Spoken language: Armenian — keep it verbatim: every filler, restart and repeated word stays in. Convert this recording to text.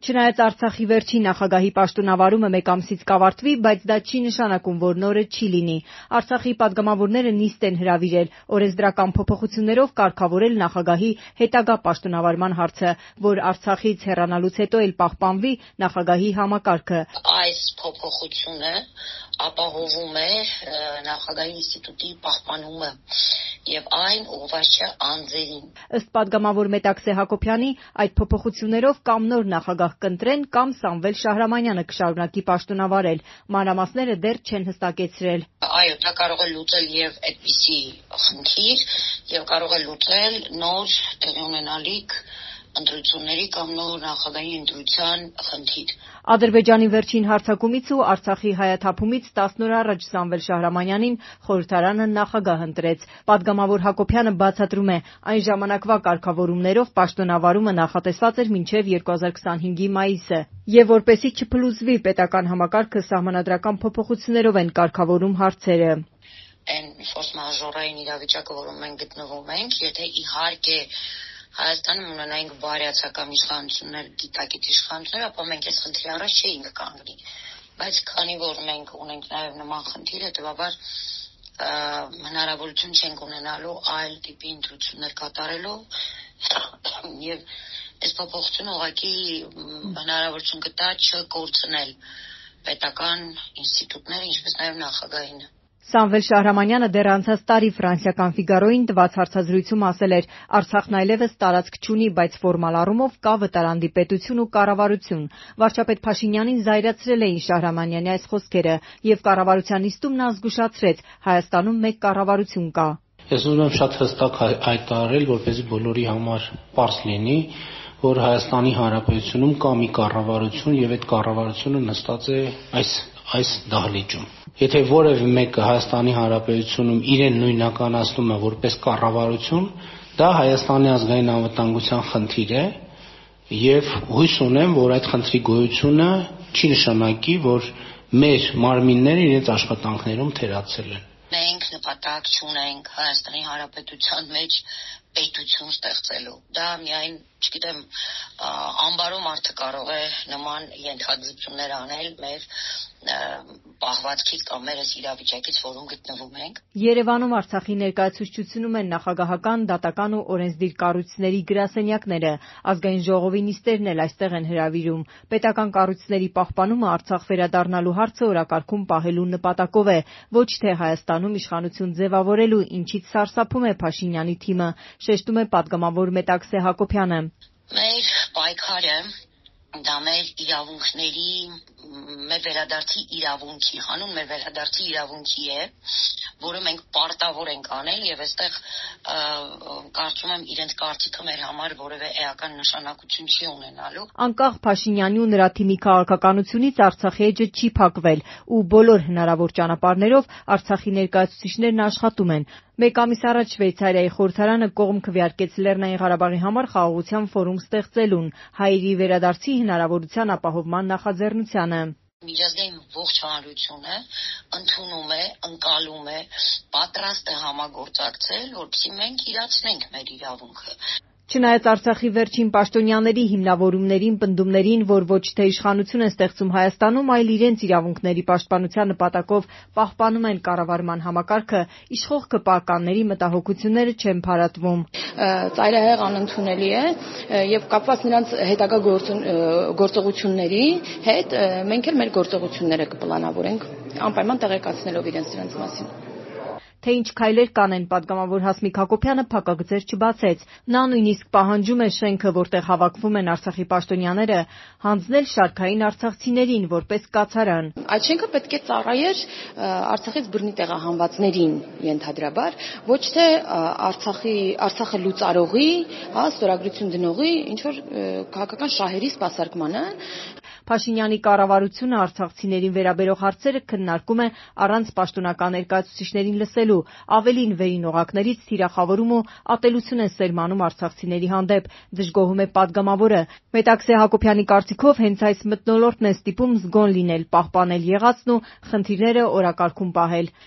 Չնայած Արցախի վերջին նախագահի պաշտոնավարումը մեկ ամսից կավարտվի, բայց դա չի նշանակում, որ նորը չի լինի։ Արցախի պատգամավորները նիստ են հրավիրել օրենսդրական փոփոխություններով կարգավորել նախագահի հետագա պաշտոնավարման հարցը, որ Արցախից հեռանալուց հետո էլ պահպանվի նախագահի համակարգը։ Այս փոփոխությունը ապահովում է նախագահի ինստիտուտի պահպանումը եւ այն ուղղված չէ անձերին։ Ըստ պատգամավոր Մետաքսե Հակոբյանի, այդ փոփոխություններով կամ նոր նախագահ կընտրեն, կամ Սամվել Շահրամանյանը կշարունակի պաշտոնավարել։ Մանրամասները դեռ չեն հստակեցրել։ Այո, դա կարող է լուծել եւ այդպիսի խնդիր եւ կարող է լուծել նոր տեղի ունենալիք ընտրությունների կամ նոր նախագահի ընտրության խնդիր։ Ադրբեջանի վերջին հարձակումից ու Արցախի հայաթափումից տասն օր առաջ Սամվել Շահրամանյանին խորհրդարանը նախագահ ընտրեց։ Պատգամավոր Հակոբյանը բացատրում է, այն ժամանակվա կարգավորումներով պաշտոնավարումը նախատեսված էր մինչև երկու հազար քսանհինգի մայիսը, եւ որպեսզի չփլուզվի պետական համակարգը, սահմանադրական փոփոխություններով են կարգավորում հարցերը։ Այն ֆորս մաժորային իրավիճակը, որում մենք գտնվում ենք, եթե իհարկե Հայաստանում ունենայինք բարյացակամ իշխանություններ, գիտակից իշխանություններ, ապա մենք այս խնդրի առաջ չէինք կանգնի։ Բայց քանի որ մենք ունենք նաև նման խնդիր, հետևաբար հնարավորություն չենք ունենալու այլ տիպի ընտրություններ կատարելու եւ այս փոփոխությունը ուղղակի հնարավորություն կտա չկորցնել պետական ինստիտուտները, ինչպես նաև նախագահին։ Սամվել Շահրամանյանը դեռ անցած տարի ֆրանսիական Ֆիգարոյին տված հարցազրույցում ասել էր. Արցախն այլևս տարածք չունի, բայց ֆորմալ առումով կա վտարանդի պետություն ու կառավարություն։ Վարչապետ Փաշինյանին զայրացրել էին Շահրամանյանի այս խոսքերը, եւ կառավարության նիստում նա զգուշացրեց. Հայաստանում մեկ կառավարություն կա։ Ես ուզում եմ շատ հստակ հայտարարել, որպեսզի բոլորի համար պարզ լինի, որ Հայաստանի Հանրապետությունում կա մի կառավարություն եւ այդ կառավարությունը նստած է այս այս դահլիճում։ Եթե որևէ մեկը Հայաստանի Հանրապետությունում իրեն նույնականացնում է որպես կառավարություն, դա Հայաստանի ազգային անվտանգության խնդիր է եւ հույս ունեմ, որ այդ խնդրի գոյությունը չի նշանակի, որ մեր մարմինները իրենց աշխատանքներում թերացել են։ Մենք նպատակ չունենք Հայաստանի Հանրապետության մեջ պետություն ստեղծելու։ Դա միայն, չգիտեմ, ամբարու մարդը կարող է նման ենթադրություններ անել մեր պահվածքից կամ մեր իրավիճակից, որում գտնվում ենք։ Երևանում Արցախի ներկայացուցչությունում են նախագահական, դատական ու օրենսդիր կառույցների գրասենյակները, ազգային ժողովի նիստերն էլ այստեղ են հրավիրում։ Պետական կառույցների պահպանումը Արցախ վերադառնալու հարցը օրակարգում պահելու նպատակով է, ոչ թե Հայաստանում իշխանություն ձևավորելու, ինչից սարսափում է Փաշինյանի թիմը, շեշտում է պատգամավոր Մետաքսե Հակոբյանը։ Մեր պայքարը դա մեր իրավունքների, մեր վերադարձի իրավունքի, հանուն մեր վերադարձի իրավունքի է, որը մենք պարտավոր ենք անել եւ այստեղ կարծում եմ իրենց կարծիքը մեր համար որևէ էական նշանակություն չի ունենալու։ Անկախ Փաշինյանի ու նրա թիմի քաղաքականությունից Արցախի էջը չի փակվել ու բոլոր հնարավոր ճանապարհներով Արցախի ներկայացուցիչներն աշխատում են։ Մեկ ամիս առաջ Շվեյցարիայի խորհրդարանը կողմ քվեարկեց Լեռնային Ղարաբաղի համար խաղաղության ֆորում ստեղծելուն, հայերի վերադարձի հնարավորության ապահովման նախաձեռնությանը։ Միջազգային ողջ հանրությունը ընդունում է, ընկալում է, պատրաստ է համագործակցել, որպեսզի մենք իրացնենք մեր իրավունքը։ Չնայած Արցախի վերջին պաշտոնյաների հիմնավորումներին, պնդումներին, որ ոչ թե իշխանություն են ստեղծում Հայաստանում, այլ իրենց իրավունքների պաշտպանության նպատակով պահպանում են կառավարման համակարգը, իշխող ԿՊԱ-կանների մտահոգությունները չեն փարատվում։ Ծայրահեղ անընդունելի է եւ կապված նրանց հետագա գործողությունների հետ մենք էլ մեր գործողությունները կպլանավորենք, անպայման տեղեկացնելով իրենց դրանց մասին։ Թե ինչ քայլեր կանեն, պատգամավոր Հասմիկ Հակոբյանը փակագծեր չբացեց։ Նա նույնիսկ պահանջում է շենքը, որտեղ հավաքվում են Արցախի պաշտոնյաները, հանձնել շարքային արցախցիներին որպես կացարան։ Այդ շենքը պետք է ծառայեր Արցախից բռնի տեղահանվածներին ենթադրաբար, ոչ թե Արցախի Արցախը լուծարողի, հա, ստորագրություն դնողի ինչ որ քաղաքական շահերի սպասարկմանը։ Փաշինյանի կառավարությունը արցախցիներին վերաբերող հարցերը քննարկում է առանց պաշտոնական ներկայացուցիչներին լսելու, ավելին վերին օղակներից թիրախավորում ու ատելություն են սերմանում արցախցիների հանդեպ, դժգոհում է պատգամավորը։ Մետաքսե Հակոբյանի կարծիքով հենց այս մթնոլորտն է ստիպում զգոն լինել, պահպանել եղածն ու խնդիրները օրակարգում պահել։